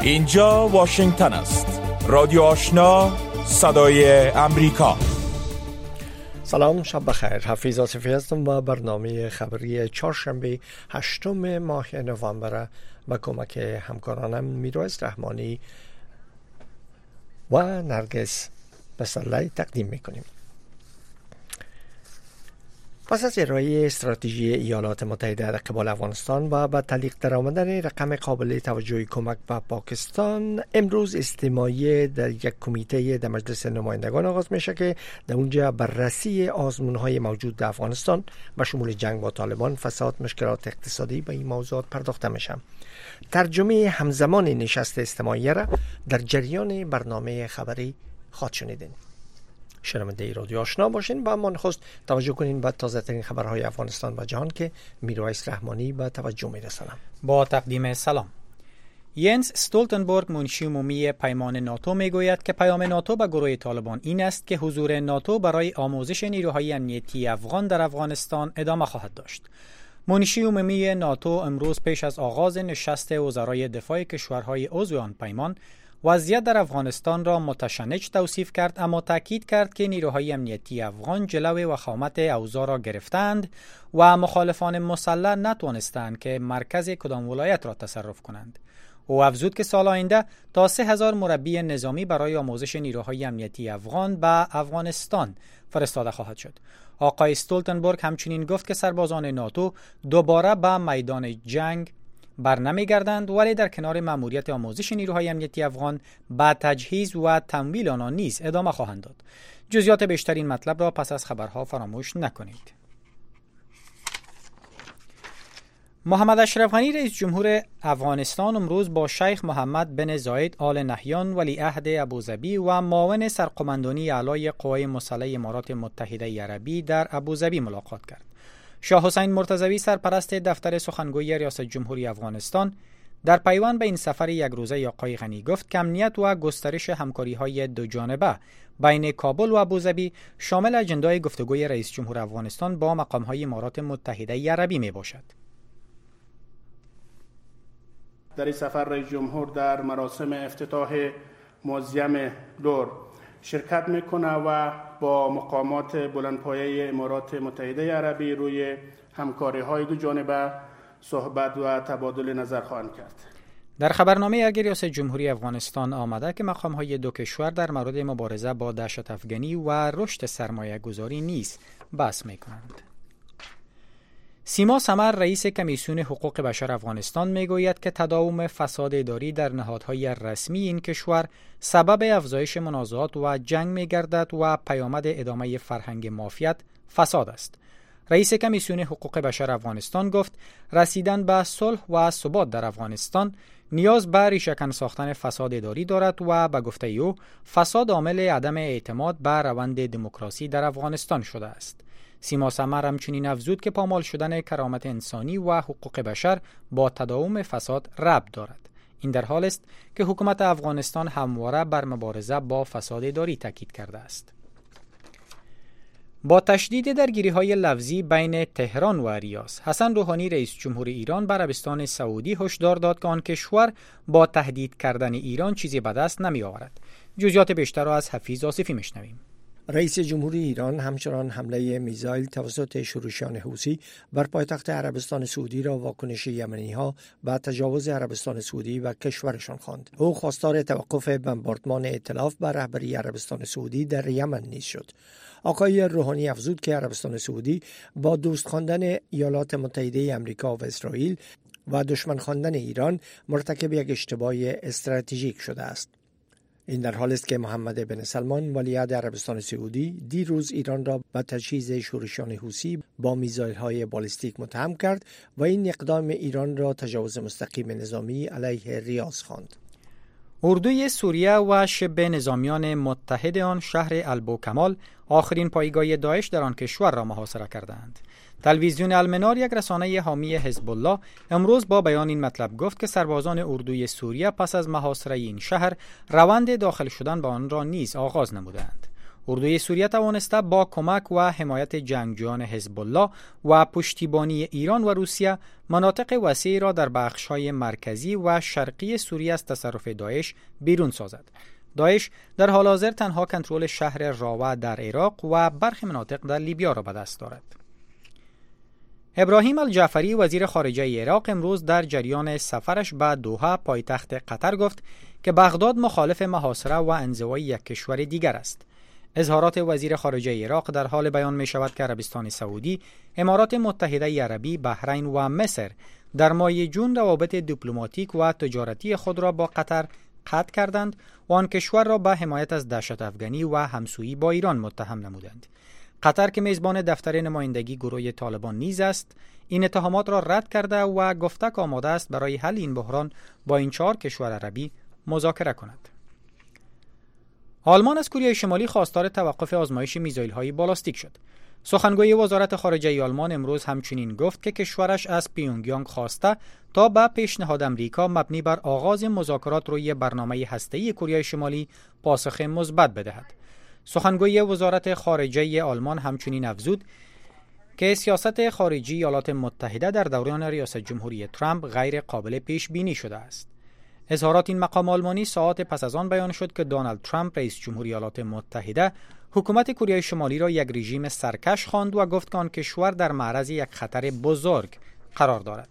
اینجا واشنگتن است. رادیو آشنا، صدای امریکا. سلام، شب بخیر. حفیظ آصفی هستم و برنامه خبری چهارشنبه 8 ماه نوامبر با کمک همکارانم میرویس رحمانی و نرگس بسرلی تقدیم میکنیم. پس از ارائه استراتژی ایالات متحده در قبال افغانستان و با تعلیق درآمدن رقم قابل توجهی کمک به پاکستان، امروز اجتماعی در یک کمیته در مجلس نمایندگان آغاز میشه که در اونجا بررسی آزمون‌های موجود در افغانستان به شمول جنگ با طالبان، فساد، مشکلات اقتصادی به این موضوعات پرداخته میشه. ترجمه همزمان نشست اجتماعی را در جریان برنامه خبری خواهد شنیدین. شنونده رادیو آشنا باشین و اما نخست توجه کنین به تازه ترین خبرهای افغانستان و جهان که میرویس رحمانی به توجه میرسانم. با تقدیم سلام. ینس استولتنبرگ، منشی عمومی پیمان ناتو، میگوید که پیام ناتو به گروه طالبان این است که حضور ناتو برای آموزش نیروهای امنیتی افغان در افغانستان ادامه خواهد داشت. منشی عمومی ناتو امروز پیش از آغاز نشست وزرای دفاع کشورهای عضو آن پیمان وضعیت در افغانستان را متشنج توصیف کرد، اما تاکید کرد که نیروهای امنیتی افغان جلوی وخامت اوضاع را گرفتند و مخالفان مسلح نتوانستند که مرکز کدام ولایت را تصرف کنند. او افزود که سال آینده تا 3000 مربی نظامی برای آموزش نیروهای امنیتی افغان به افغانستان فرستاده خواهد شد. آقای استولتنبرگ همچنین گفت که سربازان ناتو دوباره به میدان جنگ برنمیگردند، ولی در کنار مأموریت آموزش نیروهای امنیتی افغان با تجهیز و تمویل آنها نیز ادامه خواهند داد. جزئیات بیشتر این مطلب را پس از خبرها فراموش نکنید. محمد اشرف غنی رئیس جمهور افغانستان امروز با شیخ محمد بن زاید آل نهیان ولی عهد ابوظبی و معاون سرقماندانی اعلای قوای مسلح امارات متحده عربی در ابوظبی ملاقات کرد. شاه حسین مرتضوی سرپرست دفتر سخنگوی ریاست جمهوری افغانستان در پیوند به این سفر یک روزه آقای غنی گفت که امنیت و گسترش همکاری‌های دو جانبه بین کابل و ابوظبی شامل اجندای گفتگوی رئیس جمهور افغانستان با مقام‌های امارات متحده عربی میباشد. در این سفر رئیس جمهور در مراسم افتتاح موزیم لور شرکت میکنه و با مقامات بلندپایه امارات متحده عربی روی همکاری‌های دو جانبه صحبت و تبادل نظر خواهند کرد. در خبرنامه اگر ریاست جمهوری افغانستان آمده که مقام‌های دو کشور در مورد مبارزه با دهشت افغانی و رشد سرمایه گذاری نیز بحث میکنند. سیما سمر رئیس کمیسیون حقوق بشر افغانستان میگوید که تداوم فساد اداری در نهادهای رسمی این کشور سبب افزایش منازعات و جنگ میگردد و پیامد ادامه فرهنگ مافیات فساد است. رئیس کمیسیون حقوق بشر افغانستان گفت رسیدن به صلح و ثبات در افغانستان نیاز به ریشه‌کن ساختن فساد اداری دارد و به گفته او فساد عامل عدم اعتماد به روند دموکراسی در افغانستان شده است. سیما سمر همچنین افزود که پامال شدن کرامت انسانی و حقوق بشر با تداوم فساد ربط دارد. این در حال است که حکومت افغانستان همواره بر مبارزه با فساد اداری تاکید کرده است. با تشدید درگیری‌های لفظی بین تهران و ریاض، حسن روحانی رئیس جمهور ایران به عربستان سعودی هشدار داد که آن کشور با تهدید کردن ایران چیزی به دست نمی‌آورد. جزئیات بیشتر را از حفیظ آصفی میشنویم. رئیس جمهوری ایران همچنان حمله میزایل توسط شورشیان حوثی بر پایتخت عربستان سعودی را واکنش یمنی‌ها و تجاوز عربستان سعودی و کشورشان خواند. او خواستار توقف بمباردمان ائتلاف بر رهبری عربستان سعودی در یمن نیز شد. آقای روحانی افزود که عربستان سعودی با دوست خواندن ایالات متحده آمریکا و اسرائیل و دشمن خواندن ایران مرتکب یک اشتباه استراتژیک شده است. این در حال است که محمد بن سلمان ولیعهد عربستان سعودی دیروز ایران را به تجهیز شورشیان حوثی با میزایل‌های بالستیک متهم کرد و این اقدام ایران را تجاوز مستقیم نظامی علیه ریاض خواند. اردوی سوریه و شبه نظامیان متحد آن شهر البوکمال آخرین پایگاه داعش در آن کشور را محاصره کردند. تلویزیون المنار، یک رسانه حامی حزب الله، امروز با بیان این مطلب گفت که سربازان اردوی سوریه پس از محاصره این شهر روند داخل شدن به آن را نیز آغاز نمودند. اردوی سوریه توانسته با کمک و حمایت جنگجویان حزب الله و پشتیبانی ایران و روسیه مناطق وسیعی را در بخش‌های مرکزی و شرقی سوریه از تصرف داعش بیرون سازد. داعش در حال حاضر تنها کنترل شهر راوه در عراق و برخی مناطق در لیبیا را به دست دارد. ابراهیم الجعفری وزیر خارجه عراق امروز در جریان سفرش به دوحه پایتخت قطر گفت که بغداد مخالف محاصره و انزوای یک کشور دیگر است. اظهارات وزیر خارجه عراق در حال بیان می شود که عربستان سعودی، امارات متحده عربی، بحرین و مصر در ماه جون روابط دیپلماتیک و تجارتی خود را با قطر قطع کردند و آن کشور را به حمایت از دهشت افغانی و همسویی با ایران متهم نمودند. قطر که میزبان دفتر نمایندگی گروه طالبان نیز است، این اتهامات را رد کرده و گفته که آماده است برای حل این بحران با این 4 کشور عربی مذاکره کند. آلمان از کره شمالی خواستار توقف آزمایش میزایل‌های بالاستیک شد. سخنگوی وزارت خارجه آلمان امروز همچنین گفت که کشورش از پیونگیانگ خواسته تا به پیشنهاد امریکا مبنی بر آغاز مذاکرات روی برنامه هسته‌ای کره شمالی پاسخ مثبت بدهد. سخنگوی وزارت خارجه آلمان همچنین افزود که سیاست خارجی ایالات متحده در دوران ریاست جمهوری ترامپ غیر قابل پیش بینی شده است. اظهارات این مقام آلمانی ساعات پس از آن بیان شد که دونالد ترامپ رئیس جمهوری ایالات متحده حکومت کره شمالی را یک رژیم سرکش خواند و گفت که آن کشور در معرض یک خطر بزرگ قرار دارد.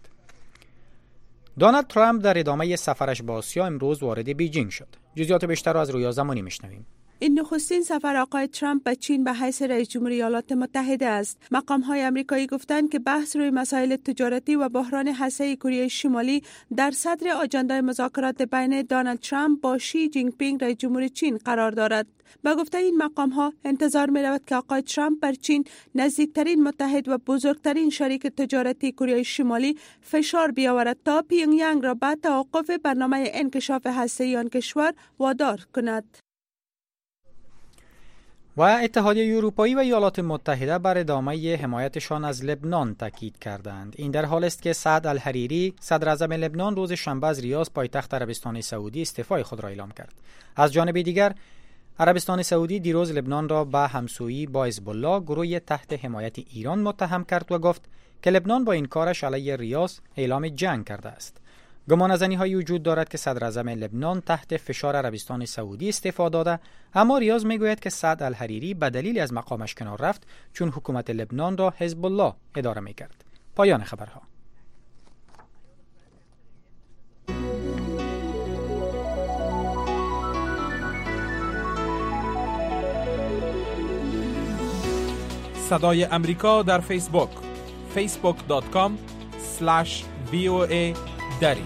دونالد ترامپ در ادامه سفرش به آسیا امروز وارد بیجینگ شد. جزئیات بیشتر را از رویا زمانی میشنویم. این نخستین سفر آقای ترامپ به چین به حیث رئیس جمهوری ایالات متحده است. مقام‌های آمریکایی گفتند که بحث روی مسائل تجارتی و بحران هسته‌ای کره شمالی در صدر آجندای مذاکرات بین دونالد ترامپ با شی جینگ پینگ رئیس جمهور چین قرار دارد. به گفته این مقام‌ها انتظار می‌رود که آقای ترامپ بر چین، نزدیکترین متحد و بزرگترین شریک تجارتی کره شمالی، فشار بیاورد تا پیونگیانگ را به توقف برنامه انکشاف هسته‌ای آن کشور وادار کند. و اتحادیه اروپایی و ایالات متحده بر ادامه حمایتشان از لبنان تاکید کردند. این در حالی است که سعد الحریری صدر اعظم لبنان روز شنبه از ریاض پایتخت عربستان سعودی استعفای خود را اعلام کرد. از جانب دیگر عربستان سعودی دیروز لبنان را به همسویی با حزب الله، گروهی تحت حمایت ایران، متهم کرد و گفت که لبنان با این کارش علیه ریاض اعلام جنگ کرده است. گمانه‌زنی‌هایی وجود دارد که صدر اعظم لبنان تحت فشار عربستان سعودی استعفا داده، اما ریاض میگوید که سعد الحریری به دلیل از مقامش کنار رفت چون حکومت لبنان را حزب الله اداره می‌کرد. پایان خبرها. صدای امریکا در فیسبوک facebook.com/VOA دری.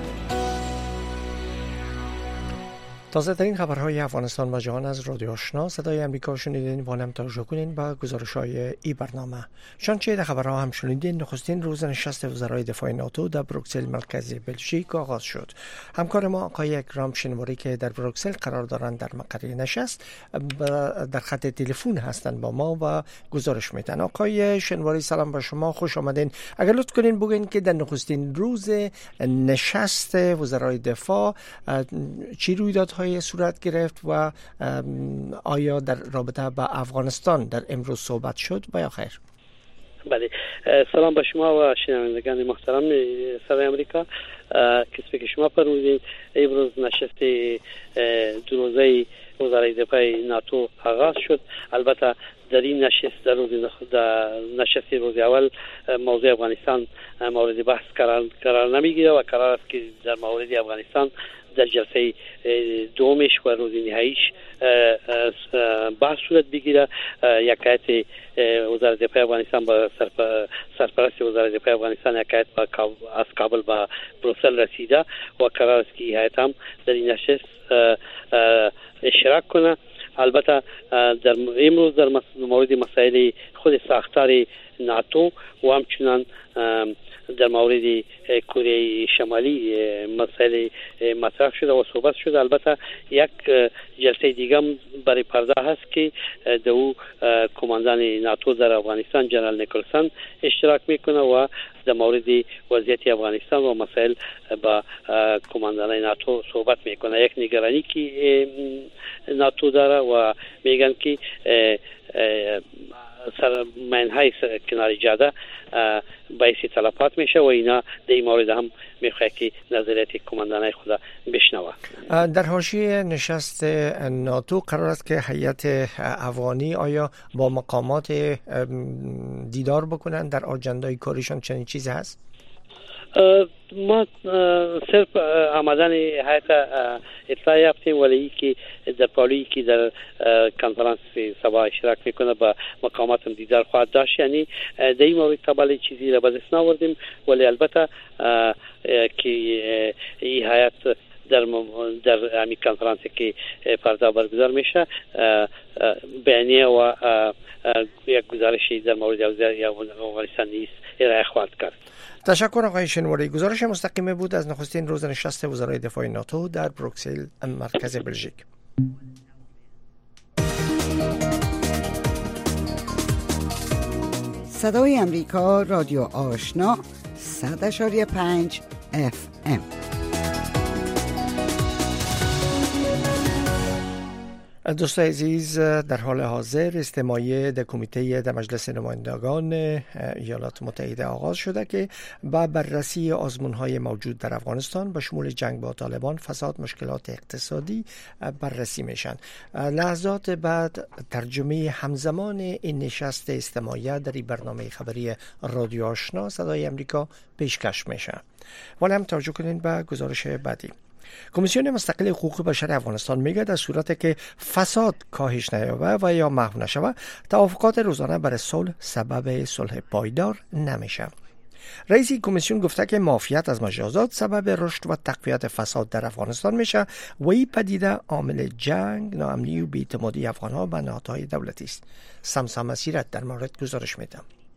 تازه ترین خبرهای افغانستان و جهان از رادیو آشنا صدای امریکا شنیدین و هم توجه کنین به گزارش‌های این برنامه. چنانچه در خبرها هم شنیدین، نخستین روز نشست وزرای دفاع ناتو در بروکسل مرکز بلژیک آغاز شد. همکار ما آقای اکرام شنواری که در بروکسل قرار دارند در مقر نشست در خط تلفن هستند با ما و گزارش میدن. آقای شنواری سلام با شما، خوش آمدین. اگر لطف کنین بگین که در نخستین روز نشست وزرای دفاع چی رویدادهای صورت گرفت و آیا در رابطه با افغانستان در امروز صحبت شد و یا خیر؟ بله، سلام به شما و شنوندگان محترم صدای امریکا. کسبی که شما فرمودید، امروز نشست دو روزه وزرای دفاع ناتو آغاز شد. البته در این نشست در نشست روز اول موضوع افغانستان مورد بحث قرار نمیگیره و قرار است که در مورد افغانستان در جلسه دومش و روز نهاییش بحث صورت بگیره. یک هیئت وزارت دفاع افغانستان با سرپرست وزارت دفاع افغانستان یک هیئت از کابل به بروکسل رسیده و قرار است که هیئت هم در این نشست اشتراک کنه. البته در امروز در مورد مسائل خود ساختار ناتو و همچنان در مورد کره شمالی مسائل مطرح شده و صحبت شده. البته یک جلسه دیگه هم برای پرده هست که دو کماندان ناتو در افغانستان جنرال نیکلسن اشتراک میکنه و در مورد وضعیت افغانستان و مسائل با کماندانای ناتو صحبت میکنه. یک نگرانی که ناتو داره و میگن که منهای کنار جاده باعث تلفات میشه و اینا در این مورد هم میخواد که نظریات کماندانای خود بشنوه. در حاشیه نشست ناتو قرار است که هیئت افغانی آیا با مقامات دیدار بکنن؟ در آجندای کارشان چنین چیزی هست؟ ما صرف آمدن هیئت اطلاع یافتیم، ولی که در پالی که در کنفرانس سبا اشتراک میکنه با مقامات هم دیدار خواهد داشت. یعنی در این مورد تبالی چیزی را به دست ناوردیم، ولی البته که این هیئت در همین کنفرانس که فردا برگزار میشه بیانیه و یک گزارشی در مورد افغانستان نیست ارائه خواهد کرد. تشکر آقای شنواری. گزارش مستقیم بود از نخستین روز نشست وزرای دفاع ناتو در بروکسل، مرکز بلژیک. صدای امریکا، رادیو آشنا 100.5 FM. دوستان عزیز، در حال حاضر استماعی در کمیته در مجلس نمایندگان ایالات متحده آغاز شده که با بررسی آزمون‌های موجود در افغانستان به شمول جنگ با طالبان، فساد، مشکلات اقتصادی بررسی میشن. لحظات بعد ترجمه همزمان این نشست استماعی در این برنامه خبری رادیو آشنا صدای امریکا پیشکش میشه. ولی هم توجه کنین به گزارش بعدی. کمیسیون مستقل حقوق بشر افغانستان میگه در صورتی که فساد کاهش نیابه و یا محو نشوه، توافقات روزانه برای صلح سبب صلح پایدار نمیشه. رئیس کمیسیون گفته که معافیت از مجازات سبب رشد و تقویت فساد در افغانستان میشه و این پدیده عامل جنگ، ناامنی و بی‌اعتمادی افغانها به نهادهای دولتی است. سمسم مسیرت در مورد گزارش میدم.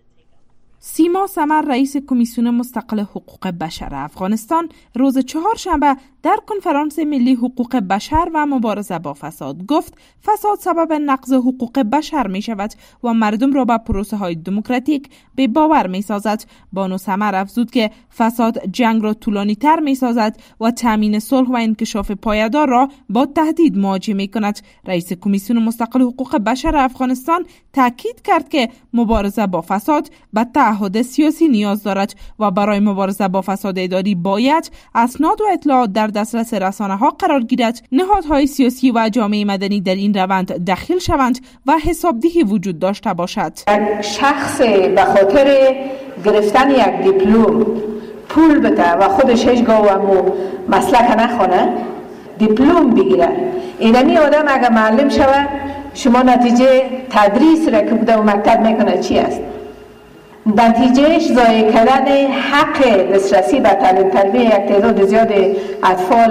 سیما سمر، رئیس کمیسیون مستقل حقوق بشر افغانستان، روز چهارشنبه در کنفرانس ملی حقوق بشر و مبارزه با فساد گفت فساد سبب نقض حقوق بشر می شود و مردم را به پروسه های دموکراتیک به باور می سازد. بانو سمر افزود که فساد جنگ را طولانی تر می سازد و تامین صلح و انکشاف پایدار را با تهدید مواجه می کند. رئیس کمیسیون مستقل حقوق بشر افغانستان تاکید کرد که مبارزه با فساد به تعهد سیاسی نیاز دارد و برای مبارزه با فساد اداری باید اسناد و اطلاعات در دسترس رسانه‌ها قرار گیرد، نهادهای سیاسی و جامعه مدنی در این روند دخیل شوند و حسابدهی وجود داشته باشد. شخص به خاطر گرفتن یک دیپلم پول بده و خودش هیچگاه مسلک نخونه، دیپلم بگیره، اینمی آدم اگر معلم شود شما نتیجه تدریس را که بوده و مکتب میکنه چی است؟ نتیجهش ضایع کردن حق دسترسی به تعلیم تربیه یک تعداد زیاد اطفال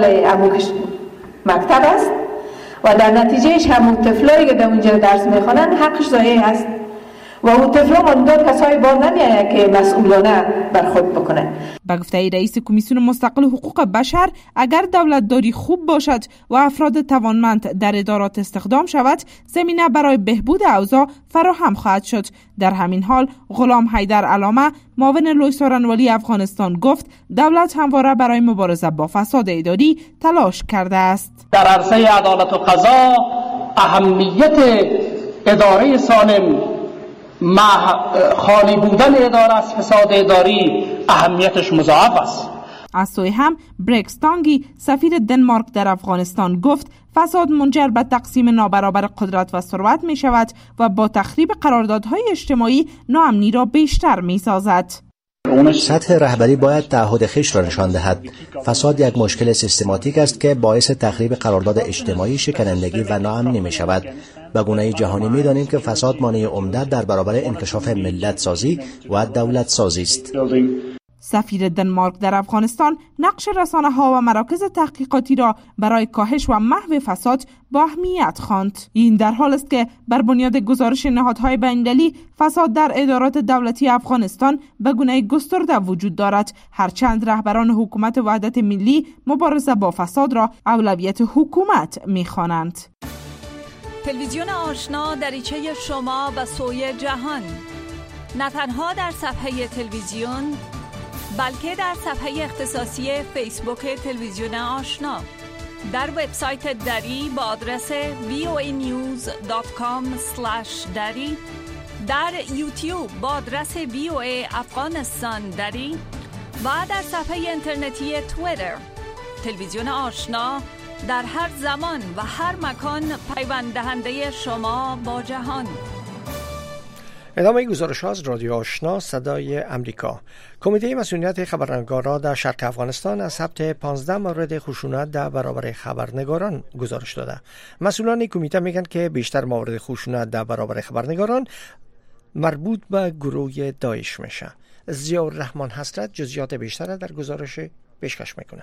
مکتب است و در نتیجهش همون طفلایی که در اونجا درس میخوانن حقش ضایع است و اون طفلا ماندار کسایی بار نمیآید که مسئولانه برخورد بکنه. به گفته رئیس کمیسیون مستقل حقوق بشر، اگر دولت داری خوب باشد و افراد توانمند در ادارات استخدام شود، زمینه برای بهبود اوضاع فراهم خواهد شد. در همین حال غلام حیدر علامه، معاون لوی سارنوالی افغانستان، گفت دولت همواره برای مبارزه با فساد اداری تلاش کرده است. در عرصه عدالت و قضا اهمیت اداره سالم، خالی بودن اداره از فساد اداری اهمیتش مضاعف است. از سوی هم برکستانگی، سفیر دنمارک در افغانستان، گفت فساد منجر به تقسیم نابرابر قدرت و ثروت می شود و با تخریب قراردادهای اجتماعی ناامنی را بیشتر می سازد. سطح رهبری باید تعهد خویش را نشان دهد. فساد یک مشکل سیستماتیک است که باعث تخریب قرارداد اجتماعی، شکنندگی و ناامنی می شود. به گونه جهانی می دانیم که فساد مانع عمده در برابر انکشاف ملت سازی و دولت سازی است. سفیر دنمارک در افغانستان نقش رسانه‌ها و مراکز تحقیقاتی را برای کاهش و محو فساد با اهمیت خواند. این در حال است که بر بنیاد گزارش نهادهای بین‌المللی فساد در ادارات دولتی افغانستان به گونه گسترده وجود دارد، هرچند رهبران حکومت وحدت ملی مبارزه با فساد را اولویت حکومت می‌خوانند. تلویزیون آشنا دریچه شما به سوی جهان، نه تنها در صفحه تلویزیون، بلکه در صفحه اختصاصی فیسبوک تلویزیون آشنا، در وبسایت دری با آدرس voanews.com/dari، در یوتیوب با آدرس VOA افغانستان دری و در صفحه اینترنتی توییتر. تلویزیون آشنا در هر زمان و هر مکان پیوند دهنده شما با جهان. ادامه گزارش ها از رادیو آشنا صدای امریکا. کمیته مسئولیت خبرنگاران در شرق افغانستان از ثبت 15 مورد خشونت در برابر خبرنگاران گزارش داده. مسئولان کمیته میگن که بیشتر مورد خشونت در برابر خبرنگاران مربوط به گروه داعش میشه. ضیاءالرحمن حسرت جزئیات بیشتر در گزارش پیشکش میکنه.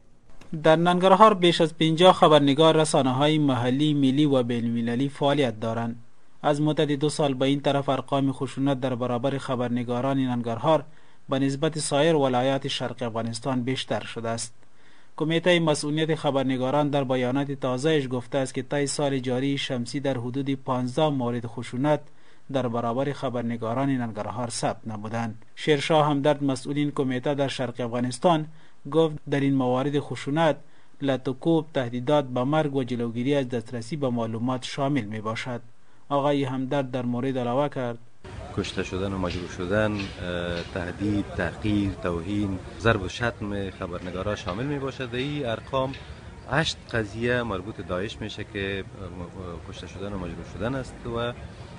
در ننگرهار بیش از 50 خبرنگار رسانه‌های محلی، ملی و بین‌المللی فعالیت دارند. از مدت 2 سال به این طرف ارقام خشونت در برابر خبرنگاران ننگرهار به نسبت سایر ولایات شرق افغانستان بیشتر شده است. کمیته مسئولیت خبرنگاران در بیانات تازه‌اش گفته است که طی سال جاری شمسی در حدود 15 مورد خشونت در برابر خبرنگاران ننگرهار ثبت نمودند. شیرشاه همدرد، مسئولین کمیته در شرق افغانستان، گفت در این موارد خشونت لطوکوب، تهدیدات به مرگ و جلوگیری از دسترسی به معلومات شامل می باشد. آقای همدرد در مورد علاوه کرد: کشته شدن و مجروح شدن، تهدید، تحقیر، توهین، ضرب و شتم خبرنگارا شامل می باشد. این ارقام 8 قضیه مربوط داعش میشه که کشته شدن و مجروح شدن است و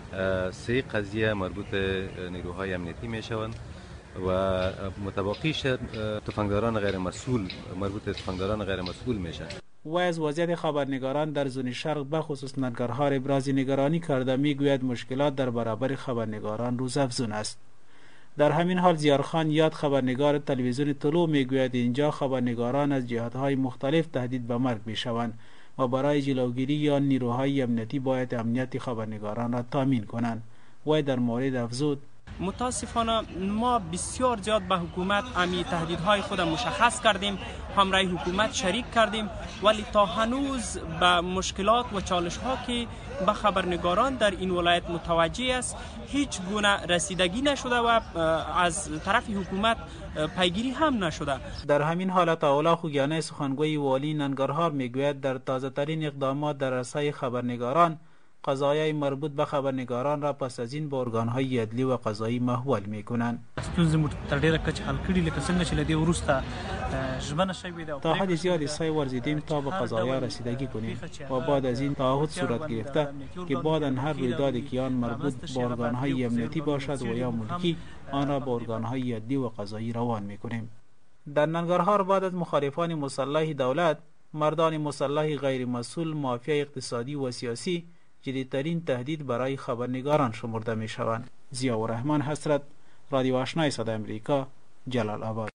3 قضیه مربوط نیروهای امنیتی میشوند و متبقیش تفنگداران غیر مسئول مربوط تفنگداران غیر مسئول میشن. و از وضعیت خبرنگاران در زون شرق به خصوص ننگرهار ابراز نگرانی کرده. میگوید مشکلات در برابر خبرنگاران روزافزون است. در همین حال زیارخان یاد، خبرنگار تلویزیون طلوع، میگوید اینجا خبرنگاران از جهت‌های مختلف تهدید به مرگ میشوند و برای جلوگیری یا نیروهای امنیتی باید امنیت خبرنگاران را تامین کنند. و در مورد افزود: متاسفانه ما بسیار زیاد به حکومت امی تهدیدهای خود مشخص کردیم، همراه حکومت شریک کردیم، ولی تا هنوز به مشکلات و چالش ها که به خبرنگاران در این ولایت متوجه است هیچ گونه رسیدگی نشده و از طرف حکومت پیگیری هم نشده. در همین حالت اولا خوگیانه سخنگوی والی ننگرهار میگوید در تازه ترین اقدامات در رسای خبرنگاران، قضایای مربوط به خبرنگاران را پس از این به ارگان‌های عدلی و قضایی محول می‌کنند. تا حد زیادی سعی ورزیدیم تا به قضایا رسیدگی کنیم و بعد از این تعهد صورت گرفته که بعد هر رویدادی که آن مربوط به ارگان‌های امنیتی باشد و یا ملکی، آن را به ارگان‌های عدلی و قضایی روان می‌کنیم. در ننگرهار بعد از مخالفان مسلح دولت، مردان مسلح غیر مسئول، مافیا اقتصادی و سیاسی جدیدترین تهدید برای خبرنگاران شمرده می شوند. ضیاءالرحمن حسرت، رادیو آشنای صدای امریکا، جلال آباد.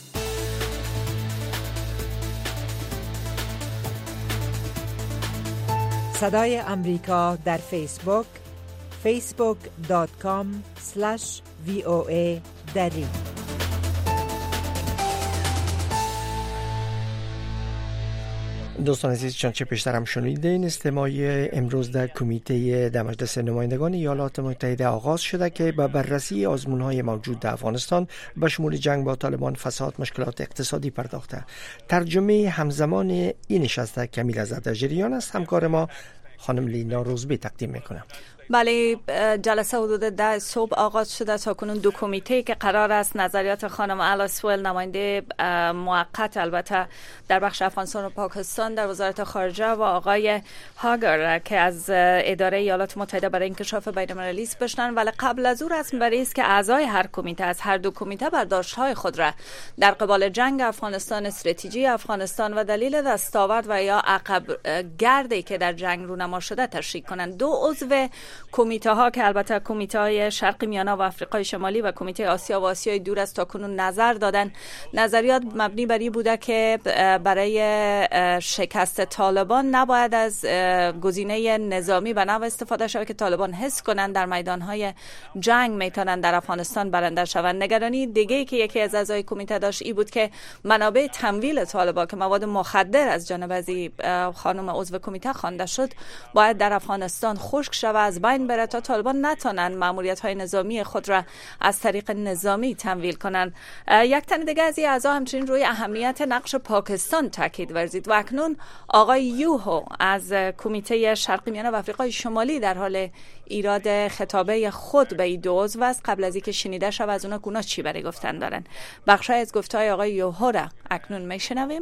صدای امریکا در فیسبوک facebook.com/VOA دری. دوستان عزیز، چنانچه پیشتر هم شنیدین، استماع امروز در کمیته در مجلس نمایندگان ایالات متحده آغاز شده که به بررسی آزمون‌های موجود در افغانستان به شمول جنگ با طالبان، فساد، مشکلات اقتصادی پرداخته. ترجمه همزمان این نشست کمیل آزاد در جریان است. همکار ما خانم لینا روزبی تقدیم میکنه. بله، جلسه حدود 10 صبح آغاز شده. تا کنون 2 کمیته که قرار است نظریات خانم الاسوئل، نماینده موقت البته در بخش افغانستان و پاکستان در وزارت خارجه، و آقای هاگر که از اداره ایالات متحده برای انکشاف بین‌المللی است بشنن. ولی قبل از او رسم بر است که اعضای هر کمیته از هر 2 کمیته برداشت‌های خود را در قبال جنگ افغانستان، استراتژی افغانستان و دلیل دستاورد و یا عقب گردی که در جنگ رونما شده تشریح کنند. 2 عضو کمیته ها که البته کمیته های شرق میانه و آفریقای شمالی و کمیته آسیا و آسیای دور است تا کنون نظر دادن. نظریات مبنی بر این بوده که برای شکست طالبان نباید از گزینه نظامی به نوع استفاده شود که طالبان حس کنند در میدان های جنگ میتونن در افغانستان برنده شوند. نگرانی دیگه که یکی از اعضای کمیته داشت این بود که منابع تمویل طالبان که مواد مخدر از جانب از خانم عضو کمیته خوانده شد باید در افغانستان خشک شود، از بین بره تا طالبان نتونن ماموریت‌های نظامی خود را از طریق نظامی تمویل کنند. یک تن دیگه از این اعضا همچنین روی اهمیت نقش پاکستان تاکید ورزید و اکنون آقای یوهو از کمیته شرقی میانه و آفریقای شمالی در حال ایراد خطابه خود به این دو عضو است. قبل از اینکه شنیده شود از اونا گونه چی برای گفتن دارن. بخشای از گفتهای آقای یوهو را اکنون میشنویم.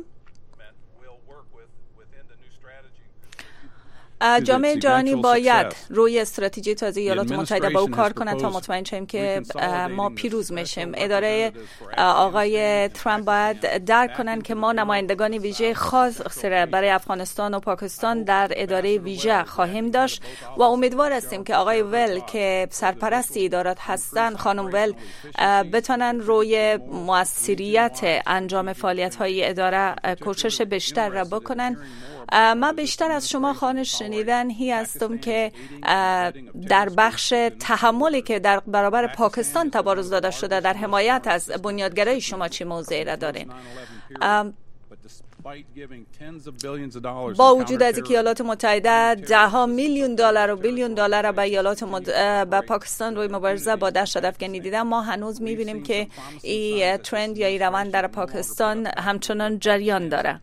جامعه جهانی باید روی استراتژی تازه ایالات متحده با او کار کنند تا مطمئن شیم که ما پیروز میشیم. اداره آقای ترامپ باید درک کنند که ما نمایندگان ویژه خاص برای افغانستان و پاکستان در اداره ویژه خواهیم داشت و امیدوار هستیم که آقای ول که سرپرست ادارات هستند، خانم ول، بتونن روی موثریت انجام فعالیت‌های اداره کوشش بیشتر را بکنن. من بیشتر از شما خواهش شنیدن هی هستم که در بخش تحملی که در برابر پاکستان تبارز داده شده در حمایت از بنیادگرای شما چی موضعی را دارین. با وجود از اینکه ایالات متحده $10 میلیون و بیلیون دلار به پاکستان روی مبارزه با دهشت افکنی دیدن، ما هنوز میبینیم که این ترند یا این روند در پاکستان همچنان جریان داره.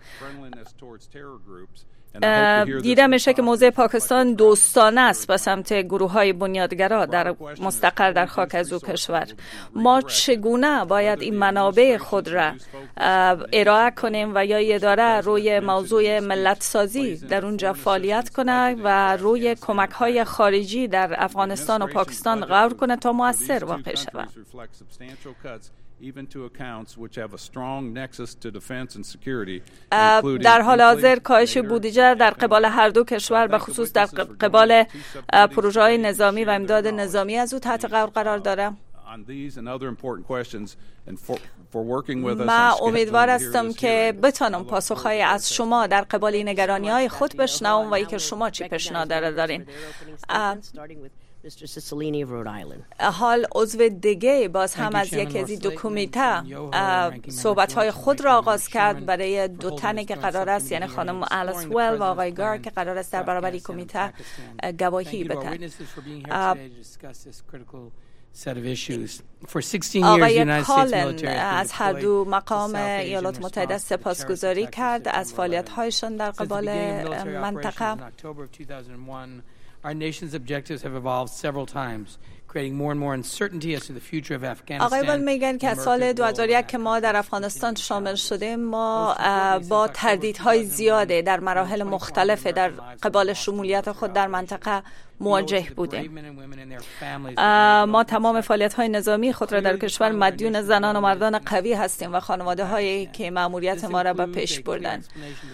دیده میشه که موضع پاکستان دوستانه است به سمت گروه‌های بنیادگرا در مستقر در خاک از او کشور. ما چگونه باید این منابع خود را ارائه کنیم و یا اداره روی موضوع ملت سازی در اونجا فعالیت کنه و روی کمک‌های خارجی در افغانستان و پاکستان غور کنه تا مؤثر واقع شود. در حال حاضر کاهش بودجه در قبال هر دو کشور به خصوص در قبال پروژه‌های نظامی و امداد نظامی از او تحت غور قرار داره. من امیدوار هستم که بتانم پاسخهای از شما در قبال این نگرانی‌های خود بشنوم و اینکه شما چی پیشنهاد دارین. حال عضو دیگه باز هم از یکی از این دو کمیته صحبت‌های خود را آغاز کرد برای دو تنی که قرار است، یعنی خانم آلیس ول و آقای گار که قرار است در برابر این کمیته گواهی بدن. آقای کالن از هر دو مقام ایالات متحده سپاسگزاری کرد از فعالیت‌هایشان در قبال منطقه. Our nation's objectives have evolved several times, creating more and more uncertainty as to the future of Afghanistan. آقای ول میگن که از سال 2001 که ما در افغانستان شامل شدیم، ما با تردیدهای زیاده در مراحل مختلف در قبال شمولیت خود در منطقه مواجه بودیم. ما تمام فعالیت‌های نظامی خود را در کشور مدیون زنان و مردان قوی هستیم و خانواده‌هایی که مأموریت ما را به پیش بردند.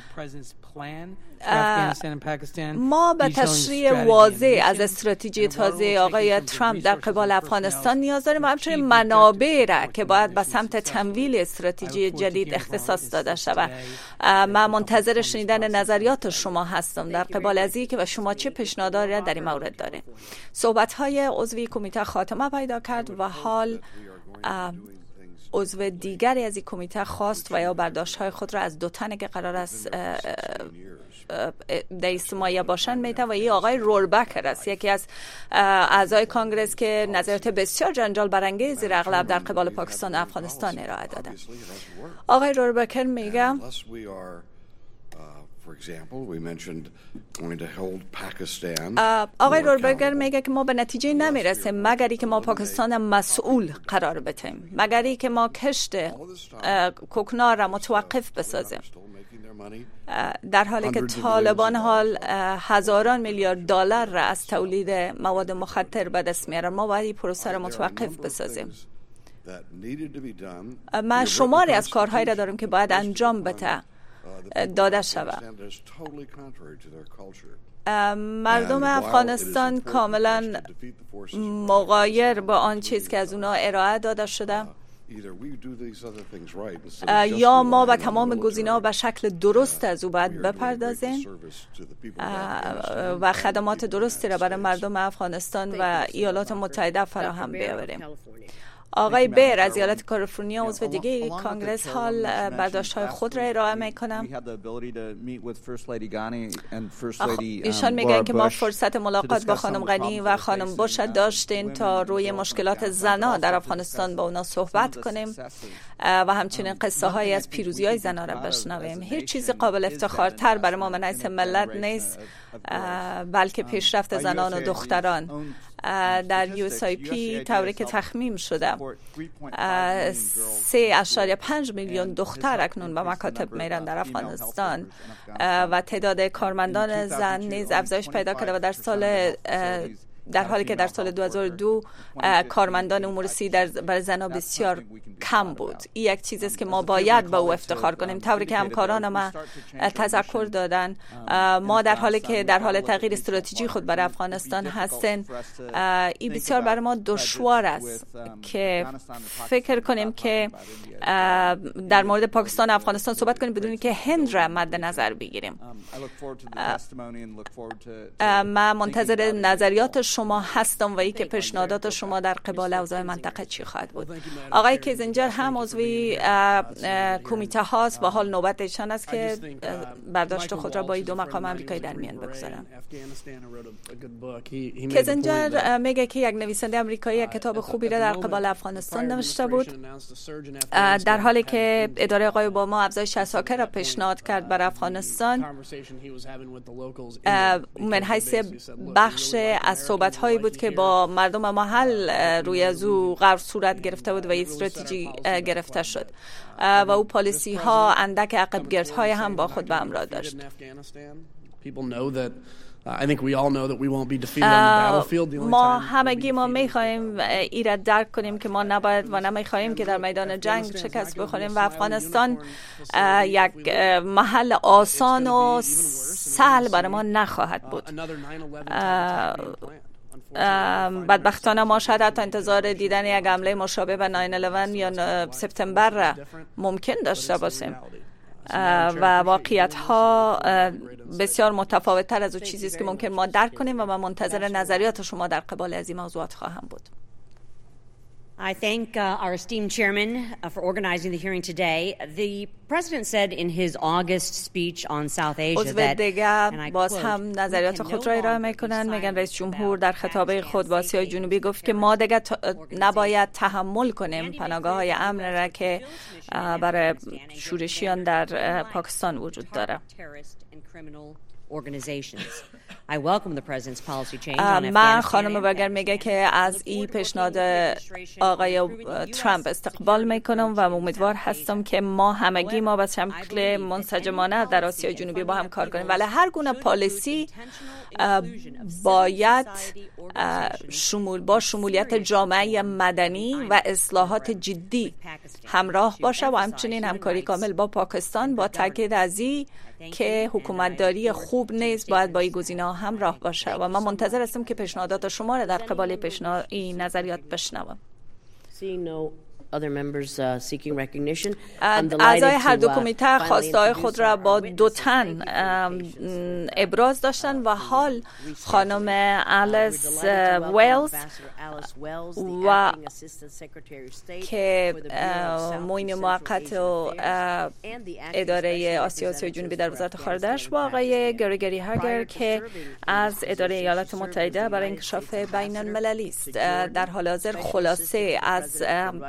ما به تشریح واضح از استراتژی تازه آقای ترامپ در قبال افغانستان نیاز داریم و همچنین منابع را که باید به سمت تمویل استراتژی جدید اختصاص داده شود. من منتظر شنیدن نظریات شما هستم در قبال از اینکه و شما چه پیشنهاداتی در این مورد دارین. صحبت‌های عضوی کمیته خاتمه پیدا کرد و حال عضو دیگری از این کمیته خواست و یا برداشت‌های خود را از دو تنی که قرار است در اجتماعی باشند میته و این آقای روربکر است، یکی از اعضای کانگرس که نظریات بسیار جنجال برانگیزی را اغلب در قبال پاکستان و افغانستان ارائه دادند. آقای روربکر میگه آقای روربرگر میگه که ما به نتیجه نمیرسیم مگری که ما پاکستان مسئول قرار بدیم، مگری که ما کشت کوکنار را متوقف بسازیم، در حالی که طالبان حال هزاران میلیارد دلار را از تولید مواد مخدر به دست میارن. ما باید این پروسه را متوقف بسازیم. ما شماری از کارهایی را داریم که باید انجام داده شود. مردم افغانستان کاملا مغایر با آن چیز که از اونا ارائه داده شده. یا ما با تمام گزینه‌ها به شکل درست از او باید بپردازیم و خدمات درستی را برای مردم افغانستان و ایالات متحده فراهم بیاوریم. آقای بیر از ایالت کالیفرنیا عضو دیگه کانگرس حال برداشت‌های خود را ارائه می‌کنم. ایشان میگن که ما فرصت ملاقات با خانم غنی و خانم بوش داشتیم تا روی مشکلات زنان در افغانستان با اونا صحبت کنیم و همچنین قصه هایی از پیروزی های زنان را بشنویم. هیچ چیزی قابل افتخارتر برای ما من حیث ملت نیست بلکه پیشرفت زنان و دختران. در USIP طوری که تخمین شده 3.5 میلیون دختر اکنون به مکاتب میرن در افغانستان و تعداد کارمندان زن نیز افزایش پیدا کرده و در حالی که در سال 2002 کارمندان امور سیاسی برای زنان بسیار کم بود. این یک چیز است که ما باید به او افتخار کنیم. طوری که همکاران ما تذکر دادن، ما در حالی که در حال تغییر استراتژی خود برای افغانستان هستیم، این بسیار برای ما دشوار است که فکر کنیم که در مورد پاکستان و افغانستان صحبت کنیم بدون که هند را مد نظر بگیریم. من منتظر نظریات شما هستم و ای که پیشنهادات شما در قبال اوضاع منطقه چی خواهد بود. آقای کیزنجر هم عضوی کمیته هاست و حال نوبت ایشان است که برداشت خود را با این دو مقام آمریکایی در میان بگذارم. کیزنجر میگه که یک نویسنده آمریکایی یک کتاب خوبی را در قبال افغانستان نوشته بود، در حالی که اداره آقای اوباما افزایش اساکر را پیشنهاد کرد بر افغانستان. من حیث بخش از صحبت‌هایی بود که با مردم محل روی از او غرب صورت گرفته بود و استراتژی گرفته شد و او پالیسی ها اندک عقب‌گردهای هم با خود به همراه داشت. ما همگی میخواهیم این را درک کنیم که ما نباید و نمیخواهیم که در میدان جنگ شکست بخوریم و افغانستان یک محل آسان و سهل برای ما نخواهد بود. بدبختانه ما شاید حتی انتظار دیدن یک حمله مشابه به 9/11 یا سپتامبر را ممکن داشته باشیم و واقعیت ها بسیار متفاوت تر از اون چیزی است که ممکن ما درک کنیم و من منتظر نظریات شما در قبال از این موضوعات خواهم بود. I thank our esteemed chairman for organizing the hearing today. The president said in his August speech on South Asia that باز هم نظریات خود را ارائه میکنن. میگن رئیس جمهور در خطاب خود با آسیای جنوبی گفت که ما دیگر نباید تحمل کنیم پناهگاه‌های امن را که برای شورشیان در پاکستان وجود داره. من خانم برگر میگه که از این پیشنهاد آقای ترامپ استقبال میکنم و امیدوار هستم که ما همگی به شکل منسجمانه در آسیای جنوبی با هم کار کنیم، ولی هر گونه پالیسی باید با شمولیت جامعه مدنی و اصلاحات جدی همراه باشه و همچنین همکاری کامل با پاکستان، با تاکید از این که حکومتداری خوب نیست باید با این گزینه‌ها همراه باشه و من منتظر هستم که پیشنهادات شما را در قبال این نظریات بشنوم. اعضای هر دو کمیته خواسته‌های خود را با 2 تن ابراز داشتن و حال خانم آلیس ویلز و که معین موقت و اداره آسیای جنوبی در وزارت خارجه و آقای گریگوری هاگر که از اداره ایالات متحده برای انکشاف بین المللی است. در حال حاضر خلاصه از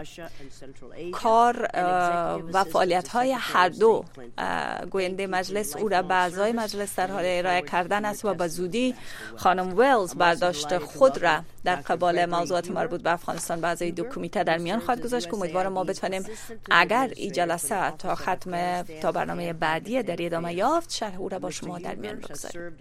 کار و فعالیت‌های هر دو گوینده مجلس او را به اعضای مجلس در حال ارائه کردن است و به زودی خانم ویلز برداشت خود را در قبال موضوعات مربوط به افغانستان به اعضای دو کمیته در میان خواهد گذاشت که امیدوارم ما بتوانیم اگر این جلسه تا برنامه بعدی در ادامه یافت شرح او را با شما در میان بگذاریم.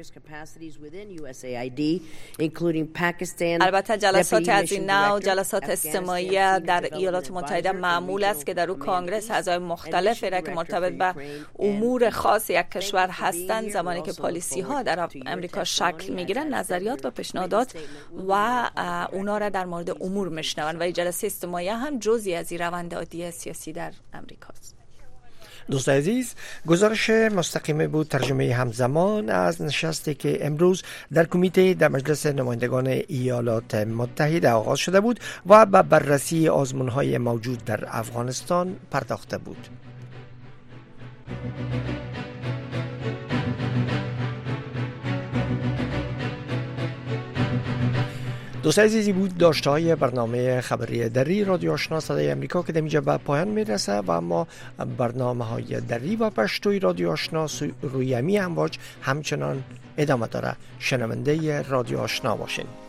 البته جلسات از این نوع جلسات استماعی در ایالات متحده معمول است که در او کانگرس اعضای مختلفی را که مرتبط به امور خاص یک کشور هستند زمانی که پالیسی ها در امریکا شکل میگیرند نظریات و پیشنهادات و اونا را در مورد امور میشنوند و این جلسه استماعی هم جزئی از این روند عادی سیاسی در امریکا است. دوست عزیز، گزارش مستقیم بود ترجمه همزمان از نشستی که امروز در کمیته در مجلس نمایندگان ایالات متحده آغاز شده بود و به بررسی آزمون‌های موجود در افغانستان پرداخته بود. دوست عزیزی بود داشته‌های برنامه خبری دری رادیو آشنا صدای امریکا که در اینجا به پایان میرسه و اما برنامه‌های دری و پشتوی رادیو آشنا روی می امواج همچنان ادامه داره. شنونده رادیو آشنا باشین.